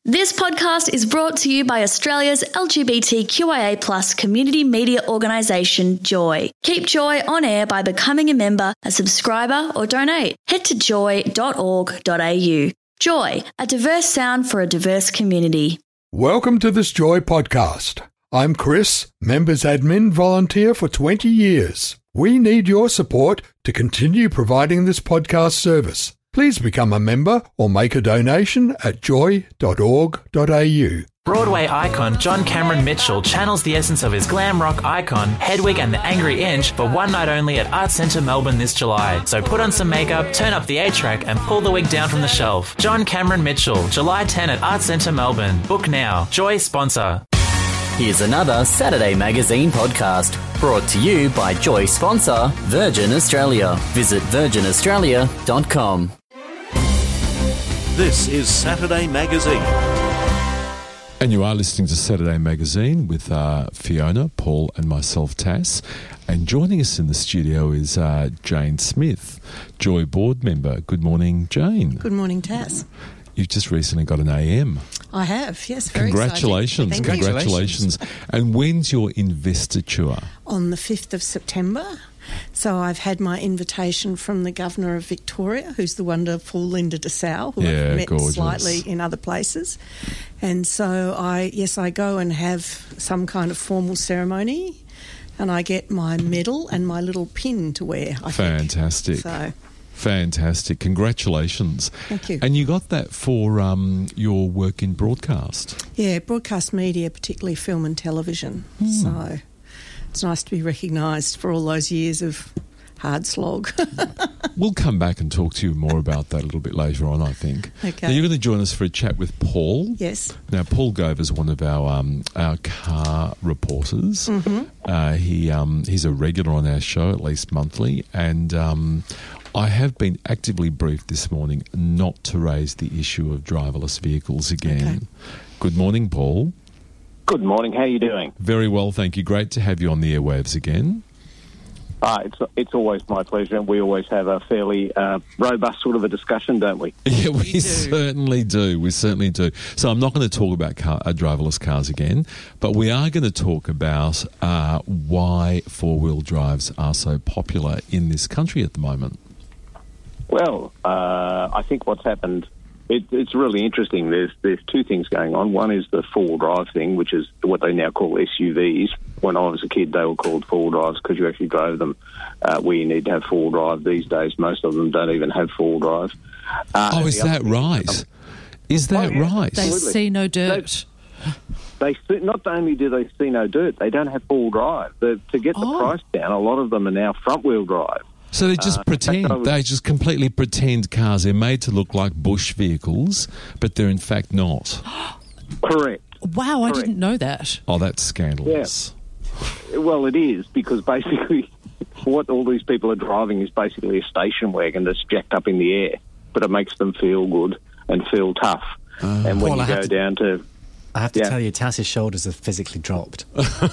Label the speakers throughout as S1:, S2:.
S1: This podcast is brought to you by Australia's LGBTQIA+ community media organisation, Joy. Keep Joy on air by becoming a member, a subscriber or donate. Head to joy.org.au. Joy, a diverse sound for a diverse community.
S2: Welcome to this Joy podcast. I'm Chris, Members Admin volunteer for 20 years. We need your support to continue providing this podcast service. Please become a member or make a donation at joy.org.au.
S3: Broadway icon John Cameron Mitchell channels the essence of his glam rock icon, Hedwig and the Angry Inch, for one night only at Arts Centre Melbourne this July. So put on some makeup, turn up the A-track and pull the wig down from the shelf. John Cameron Mitchell, July 10 at Arts Centre Melbourne. Book now. Joy sponsor.
S4: Here's another Saturday Magazine podcast, brought to you by Joy sponsor, Virgin Australia. Visit virginaustralia.com.
S5: This is Saturday Magazine.
S6: And you are listening to Saturday Magazine with Fiona, Paul and myself, Tass. And joining us in the studio is Jane Smith, Joy board member. Good morning, Jane.
S7: Good morning, Tass.
S6: You've just recently got an AM.
S7: I have, yes. Very
S6: Congratulations.
S7: Exciting.
S6: Congratulations. And when's your investiture?
S7: On the 5th of September. So I've had my invitation from the Governor of Victoria, who's the wonderful Linda Dessau, who I've met
S6: gorgeous.
S7: slightly in other places. And so I go and have some kind of formal ceremony, and I get my medal and my little pin to wear, I
S6: Fantastic.
S7: think.
S6: Fantastic. Congratulations.
S7: Thank you.
S6: And you got that for your work in broadcast?
S7: Yeah, broadcast media, particularly film and television. So it's nice to be recognised for all those years of hard slog.
S6: We'll come back and talk to you more about that a little bit later on, I think.
S7: Okay.
S6: Now, you're going to join us for a chat with Paul.
S7: Yes.
S6: Now, Paul Gove is one of our car reporters. Mm-hmm. He's a regular on our show, at least monthly, and I have been actively briefed this morning not to raise the issue of driverless vehicles again. Okay. Good morning, Paul.
S8: Good morning. How are you doing?
S6: Very well, thank you. Great to have you on the airwaves again.
S8: It's always my pleasure, and we always have a fairly robust sort of a discussion, don't we?
S6: Yeah, we certainly do. We certainly do. So I'm not going to talk about driverless cars again, but we are going to talk about why four-wheel drives are so popular in this country at the moment.
S8: Well, I think what's happened, it's really interesting. There's two things going on. One is the four-wheel drive thing, which is what they now call SUVs. When I was a kid, they were called four-wheel drives because you actually drove them where you need to have four-wheel drive. These days, most of them don't even have four-wheel drive.
S6: Is that right? Is that right?
S7: They see no dirt.
S8: They not only do they see no dirt, they don't have four-wheel drive. To get the price down, a lot of them are now front-wheel drive.
S6: So they just pretend, they just completely pretend cars. They're made to look like bush vehicles, but they're in fact not.
S8: Correct.
S7: Wow, I didn't know that.
S6: Oh, that's scandalous.
S8: Yeah. Well, it is, because basically what all these people are driving is basically a station wagon that's jacked up in the air, but it makes them feel good and feel tough. And when you go down to...
S9: I have to tell you, Tass's shoulders have physically dropped.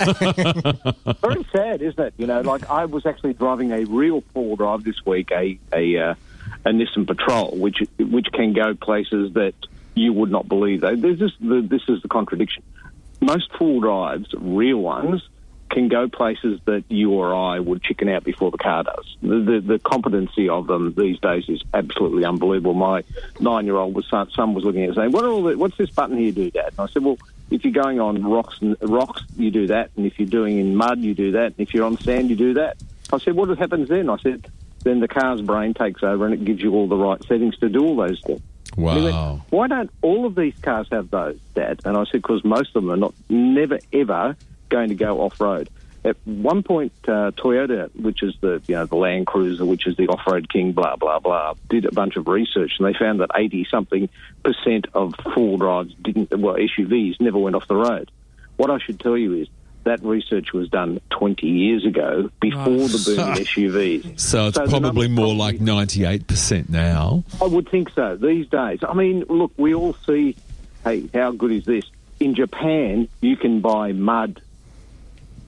S8: Very sad, isn't it? You know, like I was actually driving a real four-wheel drive this week, a Nissan Patrol, which can go places that you would not believe. This is the contradiction. Most four-wheel drives, real ones, can go places that you or I would chicken out before the car does. The competency of them these days is absolutely unbelievable. My 9-year-old son was looking at it saying, what's this button here do, Dad? And I said, well, if you're going on rocks, you do that, and if you're doing in mud, you do that, and if you're on sand, you do that. I said, what happens then? I said, then the car's brain takes over and it gives you all the right settings to do all those things.
S6: Wow.
S8: And he went, why don't all of these cars have those, Dad? And I said, because most of them are never, ever going to go off-road. At one point, Toyota, which is the Land Cruiser, which is the off-road king, blah, blah, blah, did a bunch of research, and they found that 80-something% of four-wheel drives SUVs never went off the road. What I should tell you is that research was done 20 years ago, before the boom in SUVs.
S6: So it's probably more like 98% now.
S8: I would think so these days. I mean, look, we all see, hey, how good is this? In Japan, you can buy mud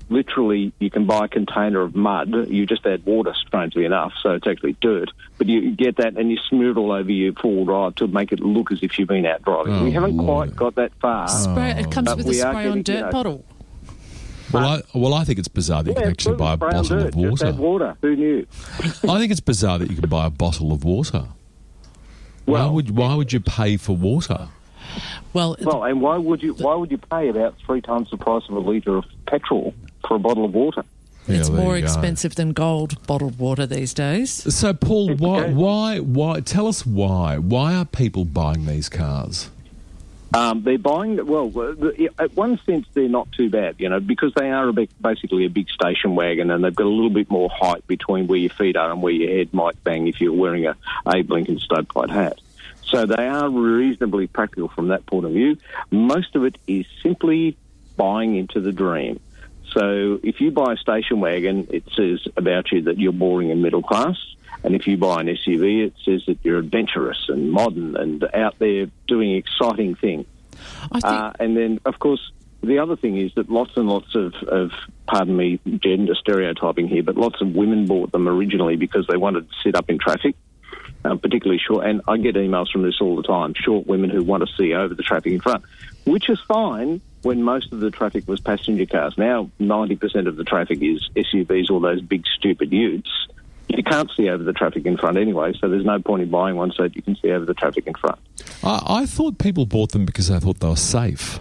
S8: literally, you can buy a container of mud. You just add water, strangely enough, so it's actually dirt. But you get that and you smear it all over your four-wheel drive to make it look as if you've been out driving. We haven't quite got that far.
S10: It comes with a spray-on dirt bottle.
S6: Well, I think it's bizarre that you can actually buy a bottle of water.
S8: Just add water. Who knew?
S6: I think it's bizarre that you can buy a bottle of water.
S8: Well,
S6: why would you pay for water?
S10: Well,
S8: and why would you pay about 3 times the price of a litre of petrol for a bottle of water?
S10: It's more expensive than gold bottled water these days.
S6: So, Paul, why? Tell us why. Why are people buying these cars?
S8: They're buying, at one sense they're not too bad, because they are basically a big station wagon, and they've got a little bit more height between where your feet are and where your head might bang if you're wearing a Abe Lincoln stovepipe hat. So they are reasonably practical from that point of view. Most of it is simply buying into the dream. So if you buy a station wagon, it says about you that you're boring and middle class. And if you buy an SUV, it says that you're adventurous and modern and out there doing exciting things. And then, of course, the other thing is that lots and lots of, pardon me, gender stereotyping here, but lots of women bought them originally because they wanted to sit up in traffic, particularly short. And I get emails from this all the time, short women who want to see over the traffic in front, which is fine when most of the traffic was passenger cars. Now 90% of the traffic is SUVs or those big stupid utes. You can't see over the traffic in front anyway, so there's no point in buying one so that you can see over the traffic in front.
S6: I thought people bought them because they thought they were safe.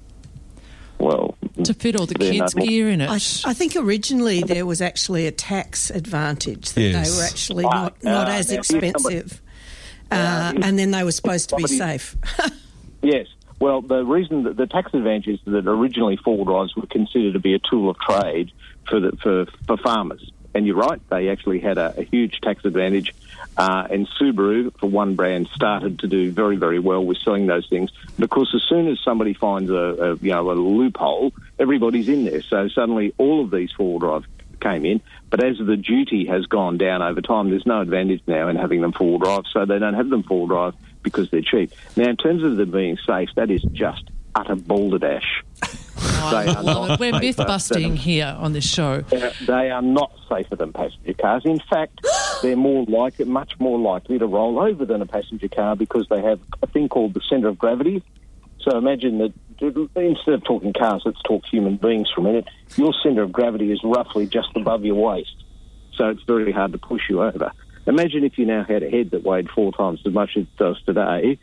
S8: Well,
S10: to fit all the kids' gear in it.
S7: I think originally there was actually a tax advantage that they were actually not as expensive, and then they were supposed to be safe.
S8: Yes. Well, the reason that the tax advantage is that originally four-wheel drives were considered to be a tool of trade for farmers. And you're right, they actually had a huge tax advantage. And Subaru, for one brand, started to do very, very well with selling those things. But of course, as soon as somebody finds a loophole, everybody's in there. So suddenly all of these four-wheel drive came in. But as the duty has gone down over time, there's no advantage now in having them four-wheel drive. So they don't have them four-wheel drive because they're cheap. Now, in terms of them being safe, that is just utter balderdash.
S10: We're myth-busting here on this show.
S8: They are not safer than passenger cars. In fact, they're much more likely to roll over than a passenger car because they have a thing called the centre of gravity. So imagine that instead of talking cars, let's talk human beings for a minute. Your centre of gravity is roughly just above your waist, so it's very hard to push you over. Imagine if you now had a head that weighed 4 times as much as it does today.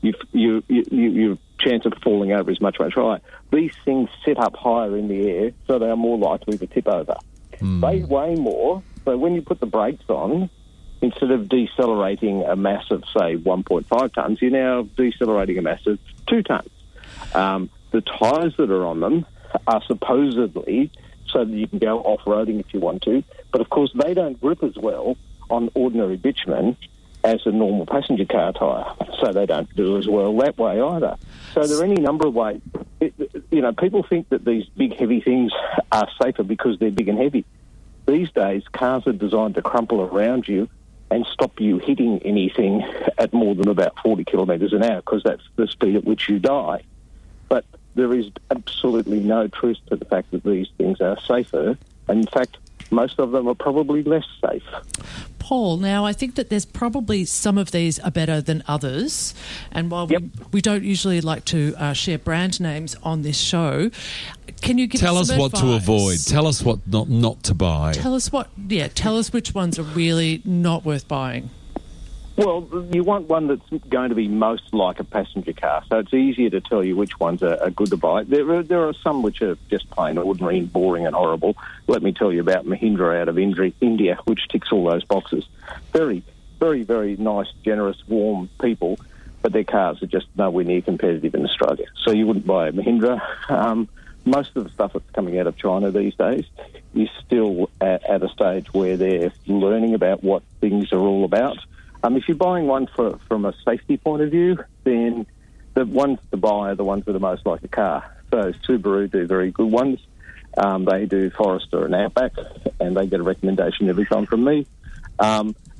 S8: Your chance of falling over is much, much higher. These things sit up higher in the air, so they are more likely to tip over. They weigh more, so when you put the brakes on, instead of decelerating a mass of, say, 1.5 tonnes, you're now decelerating a mass of 2 tonnes. The tyres that are on them are supposedly so that you can go off-roading if you want to, but of course they don't grip as well on ordinary bitumen as a normal passenger car tyre, so they don't do as well that way either. So there are any number of ways. People think that these big, heavy things are safer because they're big and heavy. These days, cars are designed to crumple around you and stop you hitting anything at more than about 40 kilometres an hour because that's the speed at which you die. But there is absolutely no truth to the fact that these things are safer, and in fact, most of them are probably less safe.
S10: Paul, now I think that there's probably some of these are better than others, and while we don't usually like to share brand names on this show, can you give us some advice?
S6: Tell us what to avoid. Tell us what not to buy.
S10: Tell us which ones are really not worth buying.
S8: Well, you want one that's going to be most like a passenger car, so it's easier to tell you which ones are good to buy. There are some which are just plain ordinary and boring and horrible. Let me tell you about Mahindra out of India, which ticks all those boxes. Very, very, very nice, generous, warm people, but their cars are just nowhere near competitive in Australia. So you wouldn't buy a Mahindra. Most of the stuff that's coming out of China these days is still at a stage where they're learning about what things are all about. If you're buying one from a safety point of view, then the ones to buy are the ones that are most like a car. So Subaru do very good ones. They do Forester and Outback, and they get a recommendation every time from me.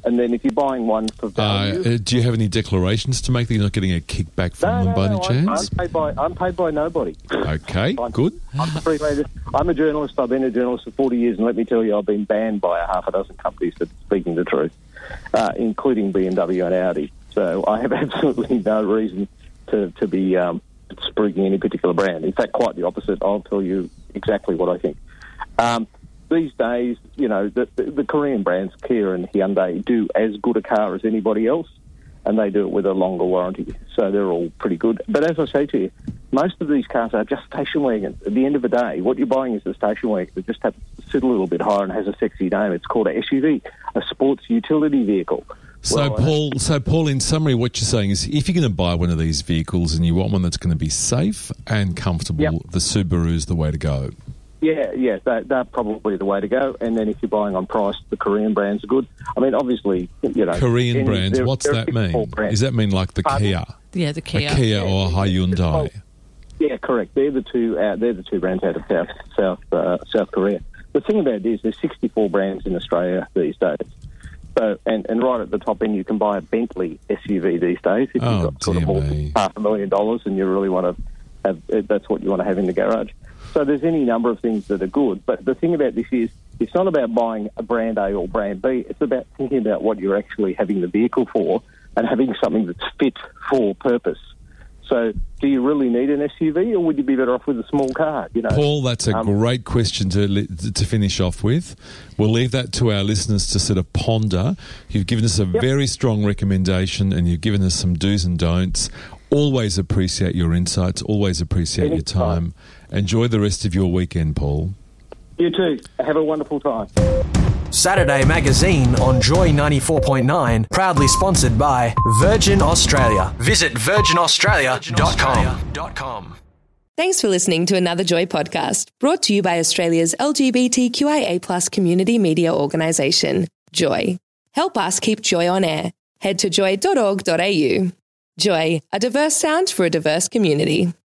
S8: And then if you're buying one for value...
S6: do you have any declarations to make that you're not getting a kickback from them by any chance?
S8: I'm paid by nobody.
S6: Okay, good.
S8: I'm a journalist. I've been a journalist for 40 years, and let me tell you, I've been banned by a half a dozen companies for speaking the truth, including BMW and Audi. So I have absolutely no reason to be spruiking any particular brand. In fact, quite the opposite. I'll tell you exactly what I think. These days, you know, the Korean brands, Kia and Hyundai, do as good a car as anybody else, and they do it with a longer warranty. So they're all pretty good. But as I say to you, most of these cars are just station wagons. At the end of the day, what you're buying is a station wagon that just happens to sit a little bit higher and has a sexy name. It's called a SUV, a sports utility vehicle.
S6: So, Paul, in summary, what you're saying is if you're going to buy one of these vehicles and you want one that's going to be safe and comfortable, the Subaru is the way to go.
S8: Yeah, they're probably the way to go. And then if you're buying on price, the Korean brands are good. I mean, obviously, you know... Korean
S6: brands, what's that mean? Does that mean like the Kia?
S10: Yeah, the Kia.
S6: A Kia or a Hyundai?
S8: Yeah, correct. They're the two brands out of South Korea. The thing about it is there's 64 brands in Australia these days. So, and right at the top end, you can buy a Bentley SUV these days if you've got sort of more than $500,000 and you really want to have, that's what you want to have in the garage. So there's any number of things that are good. But the thing about this is it's not about buying a brand A or brand B. It's about thinking about what you're actually having the vehicle for and having something that's fit for purpose. So do you really need an SUV or would you be better off with a small car? You know,
S6: Paul, that's a great question to finish off with. We'll leave that to our listeners to sort of ponder. You've given us a very strong recommendation and you've given us some do's and don'ts. Always appreciate your insights. Always appreciate your time. Enjoy the rest of your weekend, Paul.
S8: You too. Have a wonderful time.
S11: Saturday Magazine on Joy 94.9, proudly sponsored by Virgin Australia. Visit virginaustralia.com.
S12: Thanks for listening to another Joy podcast, brought to you by Australia's LGBTQIA+ community media organisation, Joy. Help us keep Joy on air. Head to joy.org.au. Joy, a diverse sound for a diverse community.